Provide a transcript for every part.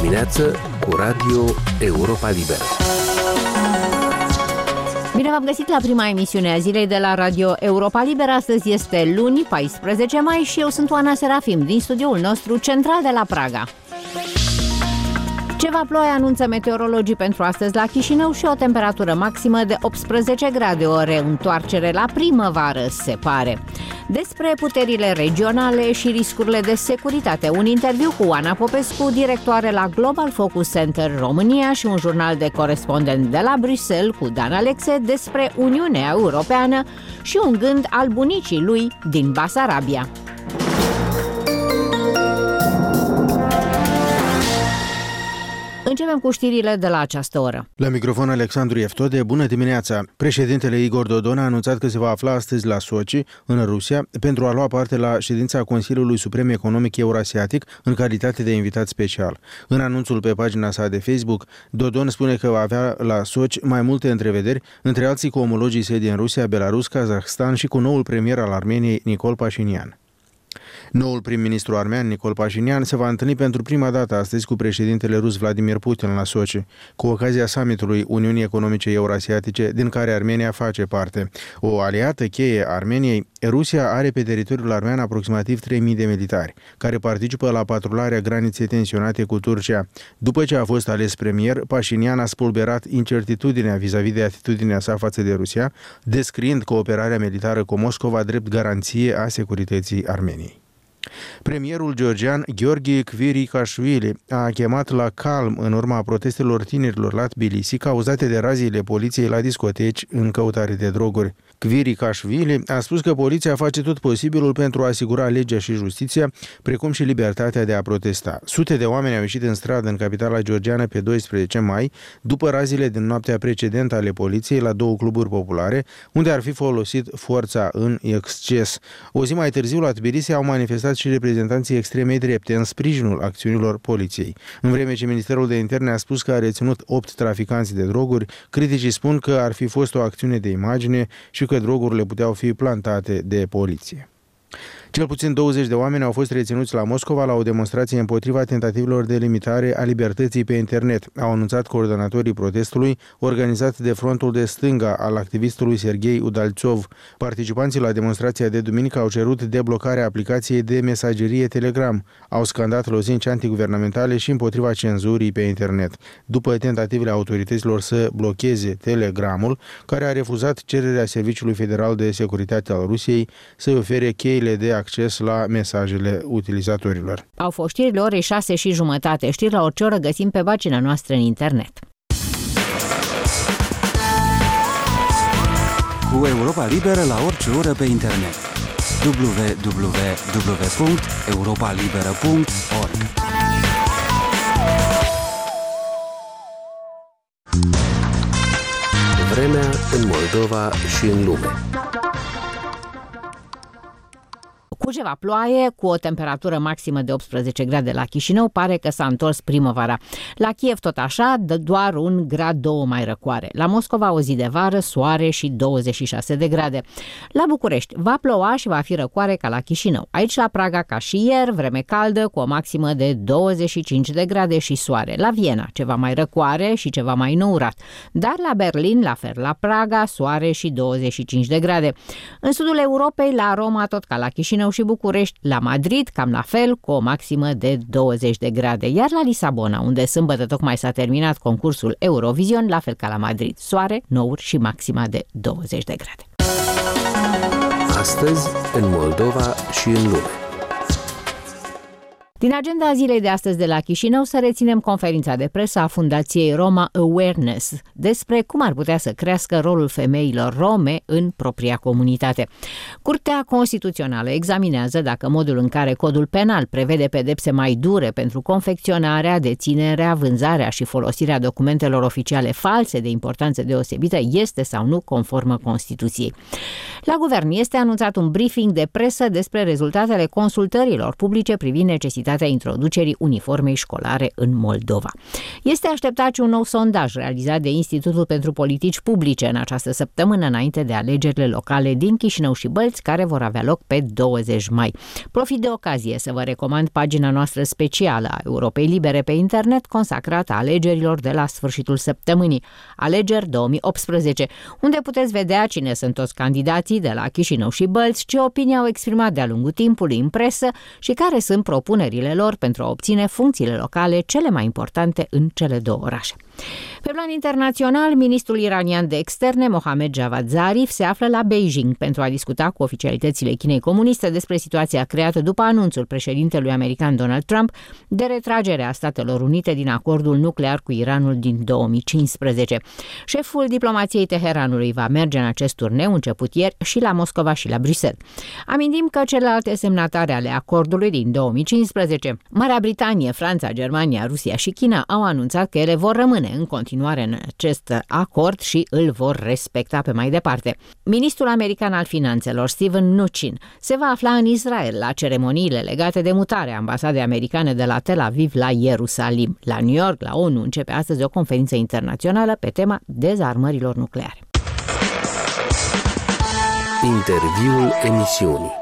dimineață cu Radio Europa Liberă. Bine v-am găsit la prima emisiune a zilei de la Radio Europa Liberă. Astăzi este luni, 14 mai și eu sunt Oana Serafim din studioul nostru central de la Praga. Ceva ploaie anunță meteorologii pentru astăzi la Chișinău și o temperatură maximă de 18 grade, o reîntoarcere la primăvară, se pare. Despre puterile regionale și riscurile de securitate, un interviu cu Oana Popescu, directoare la Global Focus Center România, și un jurnal de corespondent de la Bruxelles cu Dan Alexe despre Uniunea Europeană și un gând al bunicii lui din Basarabia. Începem cu știrile de la această oră. La microfon Alexandru Eftode, bună dimineața! Președintele Igor Dodon a anunțat că se va afla astăzi la Sochi, în Rusia, pentru a lua parte la ședința Consiliului Suprem Economic Eurasiatic în calitate de invitat special. În anunțul pe pagina sa de Facebook, Dodon spune că va avea la Sochi mai multe întrevederi, între alții cu omologii săi din Rusia, Belarus, Kazahstan și cu noul premier al Armeniei, Nicol Pașinian. Noul prim-ministru armean, Nicol Pașinian, se va întâlni pentru prima dată astăzi cu președintele rus Vladimir Putin la Sochi, cu ocazia summitului Uniunii Economice Eurasiatice, din care Armenia face parte. O aliată cheie a Armeniei, Rusia are pe teritoriul armean aproximativ 3.000 de militari, care participă la patrularea graniței tensionate cu Turcia. După ce a fost ales premier, Pașinian a spulberat incertitudinea vis-a-vis de atitudinea sa față de Rusia, descriind cooperarea militară cu Moscova drept garanție a securității Armeniei. Premierul georgian Gheorghe Kvirikashvili a chemat la calm în urma protestelor tinerilor la Tbilisi cauzate de raziile poliției la discoteci în căutare de droguri. Kvirikashvili a spus că poliția face tot posibilul pentru a asigura legea și justiția, precum și libertatea de a protesta. Sute de oameni au ieșit în stradă în capitala georgiană pe 12 mai, după raziile din noaptea precedentă ale poliției la două cluburi populare, unde ar fi folosit forța în exces. O zi mai târziu, la Tbilisi au manifestat și reprezentanții extremei drepte în sprijinul acțiunilor poliției. În vreme ce Ministerul de Interne a spus că a reținut 8 traficanți de droguri, criticii spun că ar fi fost o acțiune de imagine și că drogurile puteau fi plantate de poliție. Cel puțin 20 de oameni au fost reținuți la Moscova la o demonstrație împotriva tentativelor de limitare a libertății pe internet, au anunțat coordonatorii protestului organizat de Frontul de Stânga al activistului Serghei Udalțov. Participanții la demonstrația de duminică au cerut deblocarea aplicației de mesagerie Telegram, au scandat lozinci antiguvernamentale și împotriva cenzurii pe internet, după tentativele autorităților să blocheze Telegramul, care a refuzat cererea Serviciului Federal de Securitate al Rusiei să ofere cheile de acces la mesajele utilizatorilor. Au fost știrile orei 6:30. Știri la orice oră găsim pe pagina noastră în internet. Cu Europa Liberă la orice oră pe internet. www.europalibera.org. Vremea în Moldova și în lume. Cu ceva ploaie, cu o temperatură maximă de 18 grade la Chișinău, pare că s-a întors primăvara. La Kiev tot așa, doar 1 grad 2 mai răcoare. La Moscova o zi de vară, soare și 26 de grade. La București va ploua și va fi răcoare ca la Chișinău. Aici la Praga, ca și ieri, vreme caldă cu o maximă de 25 de grade și soare. La Viena, ceva mai răcoare și ceva mai nourat. Dar la Berlin, la fel la Praga, soare și 25 de grade. În sudul Europei, la Roma, tot ca la Chișinău și București, la Madrid, cam la fel, cu o maximă de 20 de grade. Iar la Lisabona, unde sâmbătă tocmai s-a terminat concursul Eurovision, la fel ca la Madrid, soare, nouri și maxima de 20 de grade. Astăzi, în Moldova și în lume. Din agenda zilei de astăzi de la Chișinău să reținem conferința de presă a Fundației Roma Awareness despre cum ar putea să crească rolul femeilor rome în propria comunitate. Curtea Constituțională examinează dacă modul în care codul penal prevede pedepse mai dure pentru confecționarea, deținerea, vânzarea și folosirea documentelor oficiale false de importanță deosebită este sau nu conformă Constituției. La guvern este anunțat un briefing de presă despre rezultatele consultărilor publice privind necesitatea posibilitatea introducerii uniformei școlare în Moldova. Este așteptat și un nou sondaj realizat de Institutul pentru Politici Publice în această săptămână înainte de alegerile locale din Chișinău și Bălți, care vor avea loc pe 20 mai. Profit de ocazie să vă recomand pagina noastră specială a Europei Libere pe internet consacrată alegerilor de la sfârșitul săptămânii, Alegeri 2018, unde puteți vedea cine sunt toți candidații de la Chișinău și Bălți, ce opinie au exprimat de-a lungul timpului în presă și care sunt propunerile lor pentru a obține funcțiile locale cele mai importante în cele două orașe. Pe plan internațional, ministrul iranian de externe, Mohammad Javad Zarif, se află la Beijing pentru a discuta cu oficialitățile Chinei comuniste despre situația creată după anunțul președintelui american Donald Trump de retragerea Statelor Unite din acordul nuclear cu Iranul din 2015. Șeful diplomației Teheranului va merge în acest turneu început ieri și la Moscova și la Bruxelles. Amintim că celelalte semnatare ale acordului din 2015, Marea Britanie, Franța, Germania, Rusia și China, au anunțat că ele vor rămâne în continuare în acest acord și îl vor respecta pe mai departe. Ministrul american al finanțelor, Steven Mnuchin, se va afla în Israel la ceremoniile legate de mutarea ambasadei americane de la Tel Aviv la Ierusalim. La New York, la ONU, începe astăzi o conferință internațională pe tema dezarmărilor nucleare. Interviul emisiunii.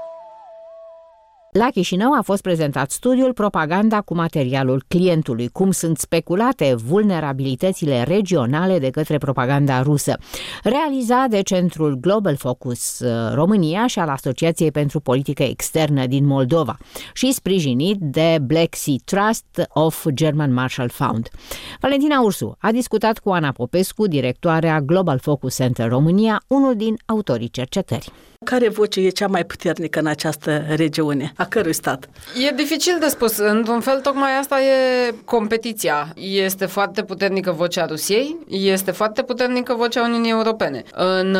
La Chișinău a fost prezentat studiul Propaganda cu materialul clientului, cum sunt speculate vulnerabilitățile regionale de către propaganda rusă, realizat de Centrul Global Focus România și al Asociației pentru Politică Externă din Moldova și sprijinit de Black Sea Trust of German Marshall Fund. Valentina Ursu a discutat cu Ana Popescu, directoarea Global Focus Center România, unul din autorii cercetării. Care voce e cea mai puternică în această regiune? A cărui stat? E dificil de spus. Într-un fel, tocmai asta e competiția. Este foarte puternică vocea Rusiei, este foarte puternică vocea Uniunii Europene. În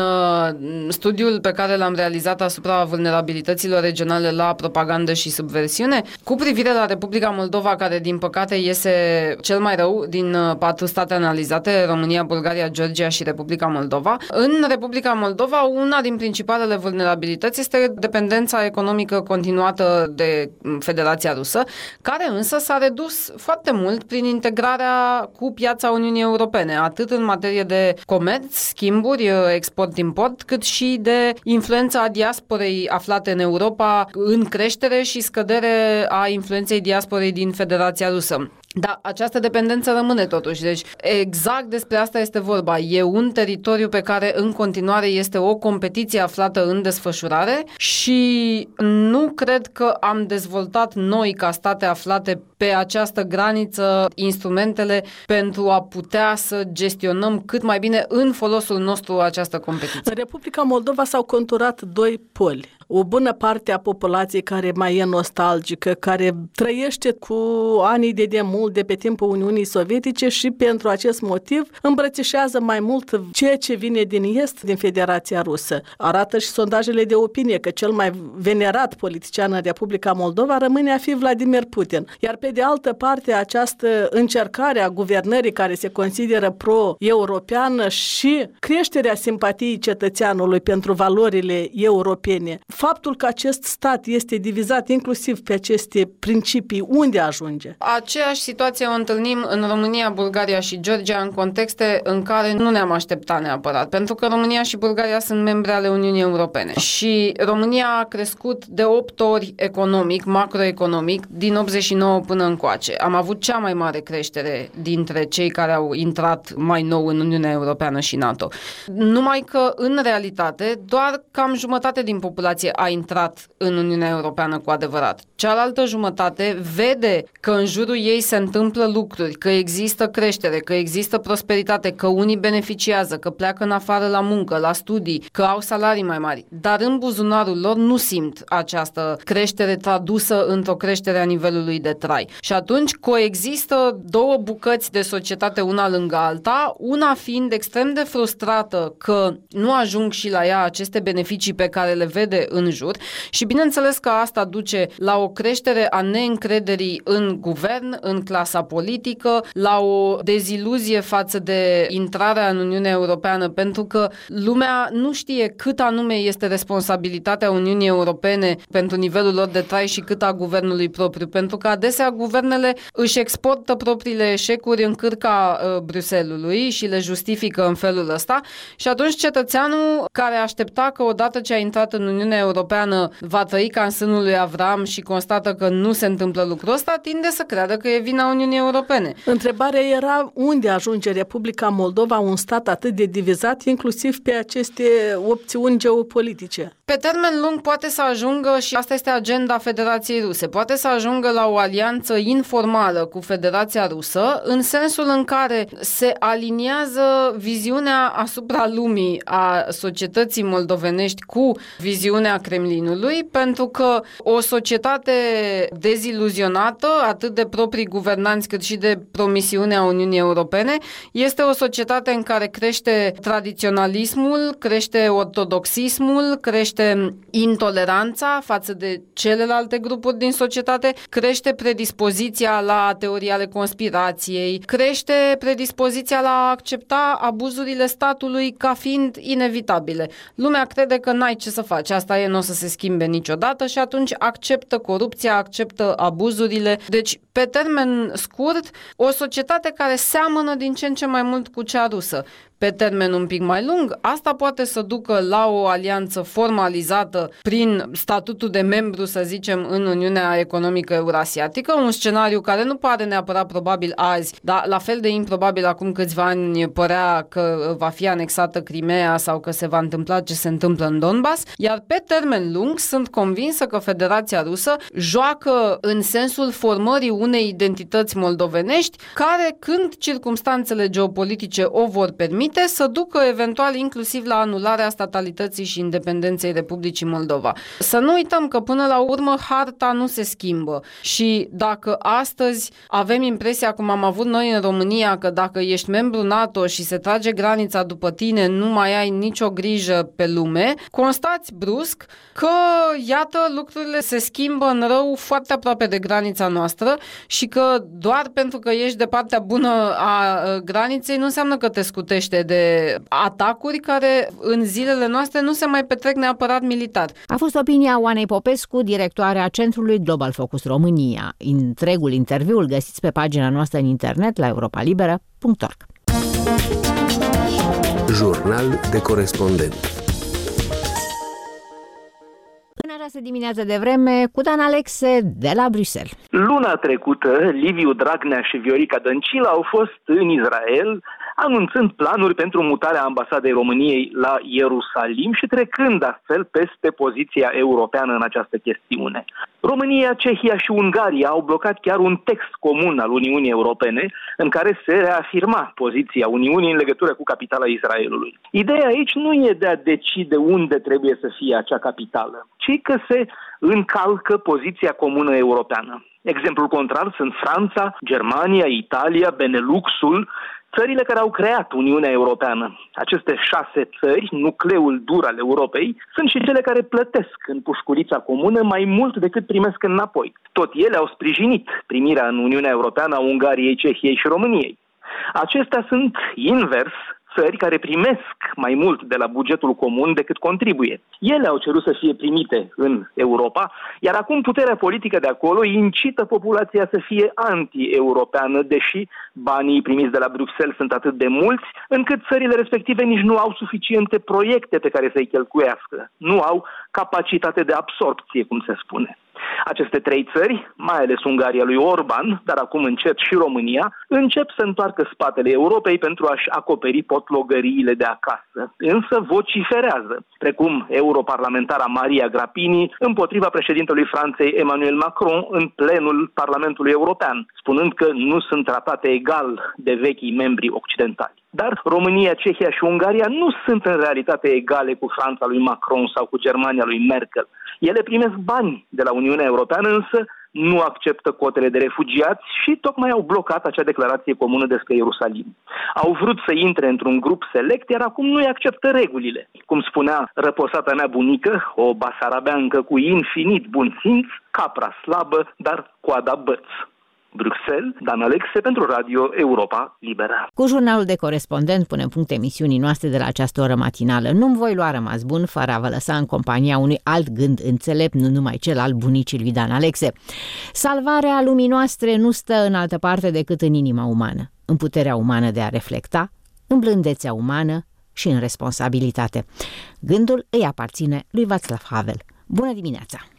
studiul pe care l-am realizat asupra vulnerabilităților regionale la propagandă și subversiune, cu privire la Republica Moldova, care din păcate iese cel mai rău din 4 state analizate, România, Bulgaria, Georgia și Republica Moldova. În Republica Moldova, una din principalele vulnerabilități este dependența economică continuată de Federația Rusă, care însă s-a redus foarte mult prin integrarea cu piața Uniunii Europene, atât în materie de comerț, schimburi, export-import, cât și de influența diasporei aflate în Europa în creștere și scădere a influenței diasporei din Federația Rusă. Da, această dependență rămâne totuși. Deci exact despre asta este vorba. E un teritoriu pe care în continuare este o competiție aflată în desfășurare și nu cred că am dezvoltat noi ca state aflate pe această graniță instrumentele pentru a putea să gestionăm cât mai bine în folosul nostru această competiție. În Republica Moldova s-au conturat 2 poli. O bună parte a populației care mai e nostalgică, care trăiește cu anii de demult de pe timpul Uniunii Sovietice și pentru acest motiv îmbrățișează mai mult ceea ce vine din est, din Federația Rusă. Arată și sondajele de opinie că cel mai venerat politician în Republica Moldova rămâne a fi Vladimir Putin. Iar pe de altă parte, această încercare a guvernării care se consideră pro-europeană și creșterea simpatiei cetățeanului pentru valorile europene. Faptul că acest stat este divizat inclusiv pe aceste principii, unde ajunge? Aceeași situație o întâlnim în România, Bulgaria și Georgia în contexte în care nu ne-am așteptat neapărat, pentru că România și Bulgaria sunt membre ale Uniunii Europene și România a crescut de 8 ori economic, macroeconomic, din 89 până încoace. Am avut cea mai mare creștere dintre cei care au intrat mai nou în Uniunea Europeană și NATO. Numai că, în realitate, doar cam jumătate din populație a intrat în Uniunea Europeană cu adevărat. Cealaltă jumătate vede că în jurul ei se întâmplă lucruri, că există creștere, că există prosperitate, că unii beneficiază, că pleacă în afară la muncă, la studii, că au salarii mai mari, dar în buzunarul lor nu simt această creștere tradusă într-o creștere a nivelului de trai. Și atunci coexistă 2 bucăți de societate una lângă alta, una fiind extrem de frustrată că nu ajung și la ea aceste beneficii pe care le vede în jur și bineînțeles că asta duce la o creștere a neîncrederii în guvern, în clasa politică, la o deziluzie față de intrarea în Uniunea Europeană, pentru că lumea nu știe cât anume este responsabilitatea Uniunii Europene pentru nivelul lor de trai și cât a guvernului propriu, pentru că adesea guvernele își exportă propriile eșecuri în cârca Bruxellesului și le justifică în felul ăsta și atunci cetățeanul care aștepta că odată ce a intrat în Uniunea Europeană va trăi ca în sânul lui Avram și constată că nu se întâmplă lucrul ăsta, tinde să creadă că e vina Uniunii Europene. Întrebarea era unde ajunge Republica Moldova, un stat atât de divizat, inclusiv pe aceste opțiuni geopolitice. Pe termen lung poate să ajungă, și asta este agenda Federației Ruse, poate să ajungă la o alianță informală cu Federația Rusă, în sensul în care se aliniază viziunea asupra lumii a societății moldovenești cu viziunea Kremlinului, pentru că o societate deziluzionată, atât de proprii guvernanți cât și de promisiunea Uniunii Europene, este o societate în care crește tradiționalismul, crește ortodoxismul, crește intoleranța față de celelalte grupuri din societate, crește predispoziția la teorii ale conspirației, crește predispoziția la a accepta abuzurile statului ca fiind inevitabile. Lumea crede că n-ai ce să faci, asta e, nu o să se schimbe niciodată și atunci acceptă corupția, acceptă abuzurile. Deci, pe termen scurt, o societate care seamănă din ce în ce mai mult cu cea rusă. Pe termen un pic mai lung, asta poate să ducă la o alianță formalizată prin statutul de membru, să zicem, în Uniunea Economică Eurasiatică, un scenariu care nu pare neapărat probabil azi, dar la fel de improbabil acum câțiva ani părea că va fi anexată Crimea sau că se va întâmpla ce se întâmplă în Donbass, iar pe termen lung sunt convinsă că Federația Rusă joacă în sensul formării unei identități moldovenești care, când circumstanțele geopolitice o vor permite, să ducă eventual inclusiv la anularea statalității și independenței Republicii Moldova. Să nu uităm că până la urmă harta nu se schimbă și dacă astăzi avem impresia, cum am avut noi în România, că dacă ești membru NATO și se trage granița după tine, nu mai ai nicio grijă pe lume, constați brusc că, iată, lucrurile se schimbă în rău foarte aproape de granița noastră și că doar pentru că ești de partea bună a graniței nu înseamnă că te scutește de atacuri care în zilele noastre nu se mai petrec neapărat militar. A fost opinia Oanei Popescu, directoarea Centrului Global Focus România. Întregul interviu îl găsiți pe pagina noastră în internet la europalibera.org. Jurnal de corespondent. În această dimineață de vreme, cu Dan Alexe de la Bruxelles. Luna trecută, Liviu Dragnea și Viorica Dăncilă au fost în Israel, anunțând planuri pentru mutarea ambasadei României la Ierusalim și trecând astfel peste poziția europeană în această chestiune. România, Cehia și Ungaria au blocat chiar un text comun al Uniunii Europene în care se reafirma poziția Uniunii în legătură cu capitala Israelului. Ideea aici nu e de a decide unde trebuie să fie acea capitală, ci că se încalcă poziția comună europeană. Exemplul contrar sunt Franța, Germania, Italia, Beneluxul, țările care au creat Uniunea Europeană. Aceste 6 țări, nucleul dur al Europei, sunt și cele care plătesc în pușculița comună mai mult decât primesc înapoi. Tot ele au sprijinit primirea în Uniunea Europeană a Ungariei, Cehiei și României. Acestea sunt invers țări care primesc mai mult de la bugetul comun decât contribuie. Ele au cerut să fie primite în Europa, iar acum puterea politică de acolo incită populația să fie anti-europeană, deși banii primiți de la Bruxelles sunt atât de mulți, încât țările respective nici nu au suficiente proiecte pe care să-i cheltuiască. Nu au capacitate de absorpție, cum se spune. Aceste 3 țări, mai ales Ungaria lui Orban, dar acum încet și România, încep să întoarcă spatele Europei pentru a-și acoperi potlogăriile de acasă. Însă vociferează, precum europarlamentara Maria Grapini, împotriva președintelui Franței Emmanuel Macron în plenul Parlamentului European, spunând că nu sunt tratate egal de vechii membri occidentali. Dar România, Cehia și Ungaria nu sunt în realitate egale cu Franța lui Macron sau cu Germania lui Merkel. Ele primesc bani de la Uniunea Europeană, însă nu acceptă cotele de refugiați și tocmai au blocat acea declarație comună despre Ierusalim. Au vrut să intre într-un grup select, iar acum nu-i acceptă regulile. Cum spunea răposata mea bunică, o basarabeancă cu infinit bun simț, capra slabă, dar coada băț. Bruxelles, Dan Alexe pentru Radio Europa Liberă. Cu jurnalul de corespondent punem punct emisiunii noastre de la această oră matinală. Nu-mi voi lua rămas bun fără a vă lăsa în compania unui alt gând înțelept, nu numai cel al bunicii lui Dan Alexe. Salvarea lumii noastre nu stă în altă parte decât în inima umană, în puterea umană de a reflecta, în blândețea umană și în responsabilitate. Gândul îi aparține lui Václav Havel. Bună dimineața!